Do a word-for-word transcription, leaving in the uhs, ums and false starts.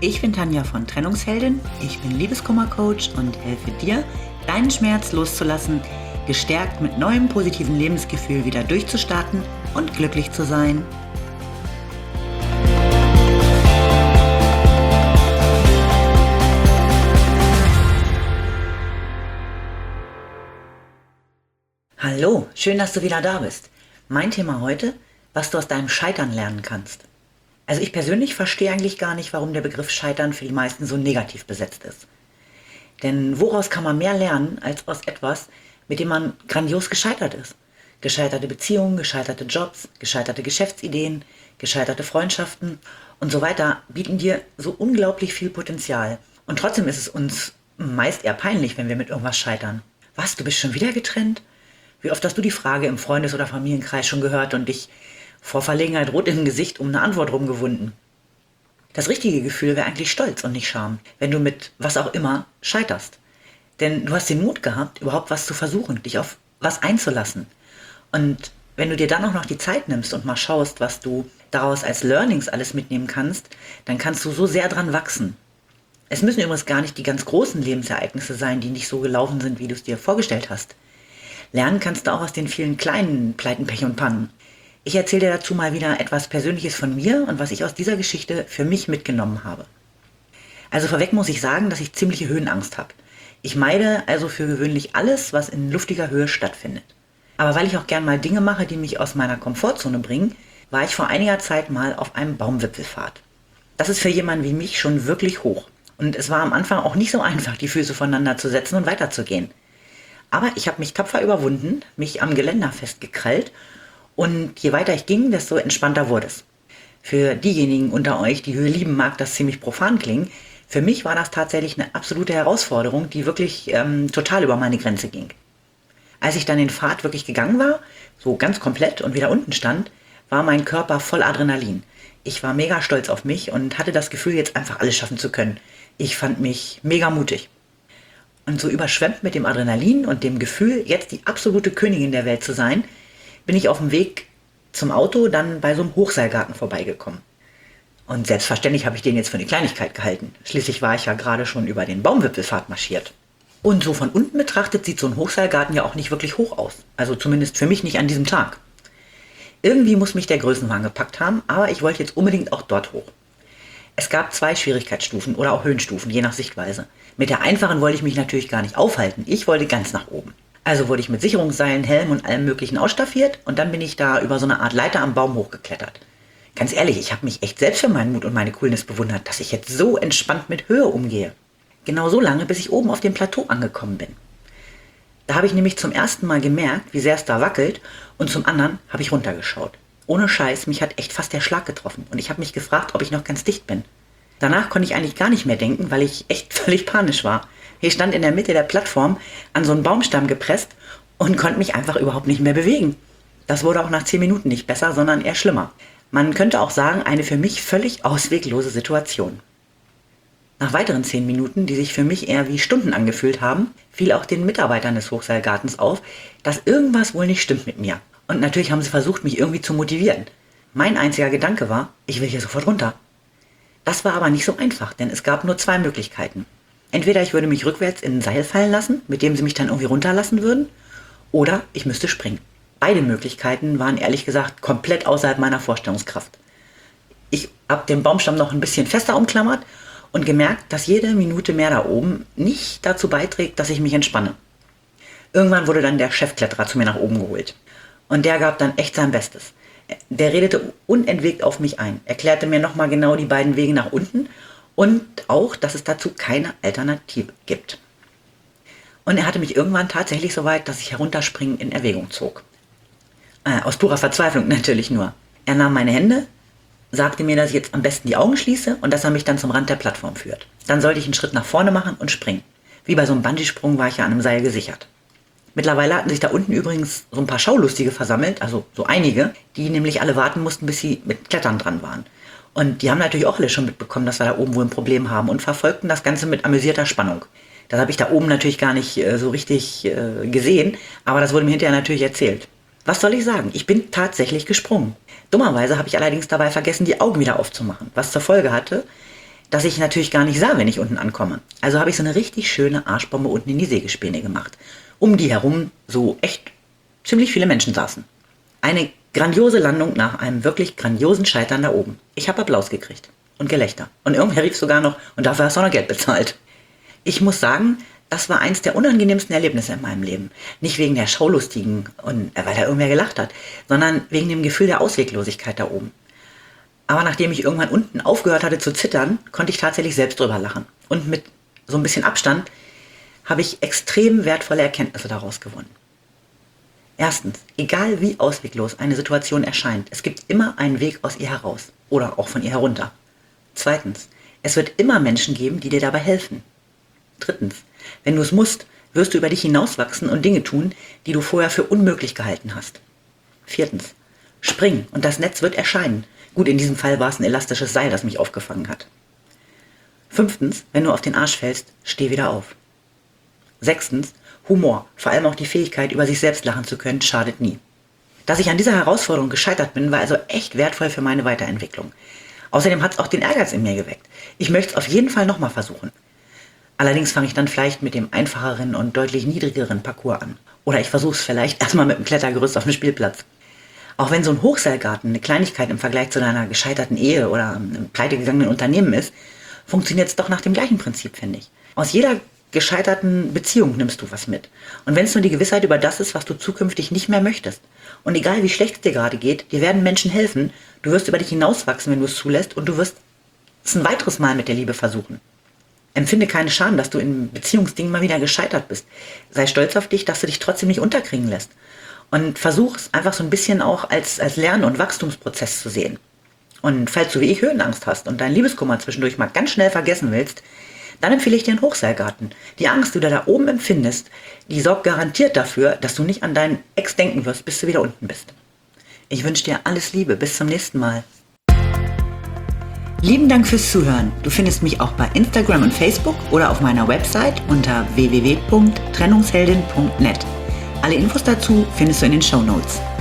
Ich bin Tanja von Trennungsheldin, ich bin Liebeskummer-Coach und helfe dir, deinen Schmerz loszulassen, gestärkt mit neuem positiven Lebensgefühl wieder durchzustarten und glücklich zu sein. Hallo, schön, dass du wieder da bist. Mein Thema heute, was du aus deinem Scheitern lernen kannst. Also ich persönlich verstehe eigentlich gar nicht, warum der Begriff Scheitern für die meisten so negativ besetzt ist. Denn woraus kann man mehr lernen, als aus etwas, mit dem man grandios gescheitert ist? Gescheiterte Beziehungen, gescheiterte Jobs, gescheiterte Geschäftsideen, gescheiterte Freundschaften und so weiter bieten dir so unglaublich viel Potenzial. Und trotzdem ist es uns meist eher peinlich, wenn wir mit irgendwas scheitern. Was, du bist schon wieder getrennt? Wie oft hast du die Frage im Freundes- oder Familienkreis schon gehört und dich vor Verlegenheit rot im Gesicht um eine Antwort rumgewunden? Das richtige Gefühl wäre eigentlich Stolz und nicht Scham, wenn du mit was auch immer scheiterst. Denn du hast den Mut gehabt, überhaupt was zu versuchen, dich auf was einzulassen. Und wenn du dir dann auch noch die Zeit nimmst und mal schaust, was du daraus als Learnings alles mitnehmen kannst, dann kannst du so sehr dran wachsen. Es müssen übrigens gar nicht die ganz großen Lebensereignisse sein, die nicht so gelaufen sind, wie du es dir vorgestellt hast. Lernen kannst du auch aus den vielen kleinen Pleiten, Pech und Pannen. Ich erzähle dir dazu mal wieder etwas Persönliches von mir und was ich aus dieser Geschichte für mich mitgenommen habe. Also vorweg muss ich sagen, dass ich ziemliche Höhenangst habe. Ich meide also für gewöhnlich alles, was in luftiger Höhe stattfindet. Aber weil ich auch gern mal Dinge mache, die mich aus meiner Komfortzone bringen, war ich vor einiger Zeit mal auf einem Baumwipfelpfad. Das ist für jemanden wie mich schon wirklich hoch. Und es war am Anfang auch nicht so einfach, die Füße voneinander zu setzen und weiterzugehen. Aber ich habe mich tapfer überwunden, mich am Geländer festgekrallt und je weiter ich ging, desto entspannter wurde es. Für diejenigen unter euch, die Höhe lieben, mag das ziemlich profan klingen. Für mich war das tatsächlich eine absolute Herausforderung, die wirklich ähm, total über meine Grenze ging. Als ich dann den Pfad wirklich gegangen war, so ganz komplett und wieder unten stand, war mein Körper voll Adrenalin. Ich war mega stolz auf mich und hatte das Gefühl, jetzt einfach alles schaffen zu können. Ich fand mich mega mutig. Und so überschwemmt mit dem Adrenalin und dem Gefühl, jetzt die absolute Königin der Welt zu sein, bin ich auf dem Weg zum Auto dann bei so einem Hochseilgarten vorbeigekommen. Und selbstverständlich habe ich den jetzt für eine Kleinigkeit gehalten. Schließlich war ich ja gerade schon über den Baumwipfelpfad marschiert. Und so von unten betrachtet sieht so ein Hochseilgarten ja auch nicht wirklich hoch aus. Also zumindest für mich nicht an diesem Tag. Irgendwie muss mich der Größenwahn gepackt haben, aber ich wollte jetzt unbedingt auch dort hoch. Es gab zwei Schwierigkeitsstufen oder auch Höhenstufen, je nach Sichtweise. Mit der einfachen wollte ich mich natürlich gar nicht aufhalten. Ich wollte ganz nach oben. Also wurde ich mit Sicherungsseilen, Helm und allem möglichen ausstaffiert und dann bin ich da über so eine Art Leiter am Baum hochgeklettert. Ganz ehrlich, ich habe mich echt selbst für meinen Mut und meine Coolness bewundert, dass ich jetzt so entspannt mit Höhe umgehe. Genau so lange, bis ich oben auf dem Plateau angekommen bin. Da habe ich nämlich zum ersten Mal gemerkt, wie sehr es da wackelt und zum anderen habe ich runtergeschaut. Ohne Scheiß, mich hat echt fast der Schlag getroffen und ich habe mich gefragt, ob ich noch ganz dicht bin. Danach konnte ich eigentlich gar nicht mehr denken, weil ich echt völlig panisch war. Ich stand in der Mitte der Plattform an so einen Baumstamm gepresst und konnte mich einfach überhaupt nicht mehr bewegen. Das wurde auch nach zehn Minuten nicht besser, sondern eher schlimmer. Man könnte auch sagen, eine für mich völlig ausweglose Situation. Nach weiteren zehn Minuten, die sich für mich eher wie Stunden angefühlt haben, fiel auch den Mitarbeitern des Hochseilgartens auf, dass irgendwas wohl nicht stimmt mit mir. Und natürlich haben sie versucht, mich irgendwie zu motivieren. Mein einziger Gedanke war, ich will hier sofort runter. Das war aber nicht so einfach, denn es gab nur zwei Möglichkeiten. Entweder ich würde mich rückwärts in ein Seil fallen lassen, mit dem sie mich dann irgendwie runterlassen würden, oder ich müsste springen. Beide Möglichkeiten waren ehrlich gesagt komplett außerhalb meiner Vorstellungskraft. Ich habe den Baumstamm noch ein bisschen fester umklammert und gemerkt, dass jede Minute mehr da oben nicht dazu beiträgt, dass ich mich entspanne. Irgendwann wurde dann der Chefkletterer zu mir nach oben geholt. Und der gab dann echt sein Bestes. Der redete unentwegt auf mich ein, erklärte mir nochmal genau die beiden Wege nach unten und auch, dass es dazu keine Alternative gibt. Und er hatte mich irgendwann tatsächlich so weit, dass ich herunterspringen in Erwägung zog. Äh, aus purer Verzweiflung natürlich nur. Er nahm meine Hände, sagte mir, dass ich jetzt am besten die Augen schließe und dass er mich dann zum Rand der Plattform führt. Dann sollte ich einen Schritt nach vorne machen und springen. Wie bei so einem Bungee-Sprung war ich ja an einem Seil gesichert. Mittlerweile hatten sich da unten übrigens so ein paar Schaulustige versammelt, also so einige, die nämlich alle warten mussten, bis sie mit Klettern dran waren. Und die haben natürlich auch alle schon mitbekommen, dass wir da oben wohl ein Problem haben und verfolgten das Ganze mit amüsierter Spannung. Das habe ich da oben natürlich gar nicht äh, so richtig äh, gesehen, aber das wurde mir hinterher natürlich erzählt. Was soll ich sagen? Ich bin tatsächlich gesprungen. Dummerweise habe ich allerdings dabei vergessen, die Augen wieder aufzumachen, was zur Folge hatte, das ich natürlich gar nicht sah, wenn ich unten ankomme. Also habe ich so eine richtig schöne Arschbombe unten in die Sägespäne gemacht. Um die herum so echt ziemlich viele Menschen saßen. Eine grandiose Landung nach einem wirklich grandiosen Scheitern da oben. Ich habe Applaus gekriegt und Gelächter. Und irgendwer rief sogar noch, und dafür hast du auch noch Geld bezahlt. Ich muss sagen, das war eins der unangenehmsten Erlebnisse in meinem Leben. Nicht wegen der Schaulustigen und äh, weil da irgendwer gelacht hat, sondern wegen dem Gefühl der Ausweglosigkeit da oben. Aber nachdem ich irgendwann unten aufgehört hatte zu zittern, konnte ich tatsächlich selbst drüber lachen. Und mit so ein bisschen Abstand habe ich extrem wertvolle Erkenntnisse daraus gewonnen. Erstens, egal wie ausweglos eine Situation erscheint, es gibt immer einen Weg aus ihr heraus oder auch von ihr herunter. Zweitens, es wird immer Menschen geben, die dir dabei helfen. Drittens, wenn du es musst, wirst du über dich hinauswachsen und Dinge tun, die du vorher für unmöglich gehalten hast. Viertens, spring und das Netz wird erscheinen. Gut, in diesem Fall war es ein elastisches Seil, das mich aufgefangen hat. Fünftens, wenn du auf den Arsch fällst, steh wieder auf. Sechstens, Humor, vor allem auch die Fähigkeit, über sich selbst lachen zu können, schadet nie. Dass ich an dieser Herausforderung gescheitert bin, war also echt wertvoll für meine Weiterentwicklung. Außerdem hat es auch den Ehrgeiz in mir geweckt. Ich möchte es auf jeden Fall nochmal versuchen. Allerdings fange ich dann vielleicht mit dem einfacheren und deutlich niedrigeren Parcours an. Oder ich versuche es vielleicht erstmal mit einem Klettergerüst auf dem Spielplatz. Auch wenn so ein Hochseilgarten eine Kleinigkeit im Vergleich zu deiner gescheiterten Ehe oder einem pleitegegangenen Unternehmen ist, funktioniert es doch nach dem gleichen Prinzip, finde ich. Aus jeder gescheiterten Beziehung nimmst du was mit. Und wenn es nur die Gewissheit über das ist, was du zukünftig nicht mehr möchtest. Und egal wie schlecht es dir gerade geht, dir werden Menschen helfen, du wirst über dich hinauswachsen, wenn du es zulässt, und du wirst es ein weiteres Mal mit der Liebe versuchen. Empfinde keine Scham, dass du in Beziehungsdingen mal wieder gescheitert bist. Sei stolz auf dich, dass du dich trotzdem nicht unterkriegen lässt. Und versuch es einfach so ein bisschen auch als, als Lern- und Wachstumsprozess zu sehen. Und falls du wie ich Höhenangst hast und deinen Liebeskummer zwischendurch mal ganz schnell vergessen willst, dann empfehle ich dir einen Hochseilgarten. Die Angst, die du da oben empfindest, die sorgt garantiert dafür, dass du nicht an deinen Ex denken wirst, bis du wieder unten bist. Ich wünsche dir alles Liebe. Bis zum nächsten Mal. Lieben Dank fürs Zuhören. Du findest mich auch bei Instagram und Facebook oder auf meiner Website unter w w w punkt trennungsheldin punkt net. Alle Infos dazu findest du in den Shownotes.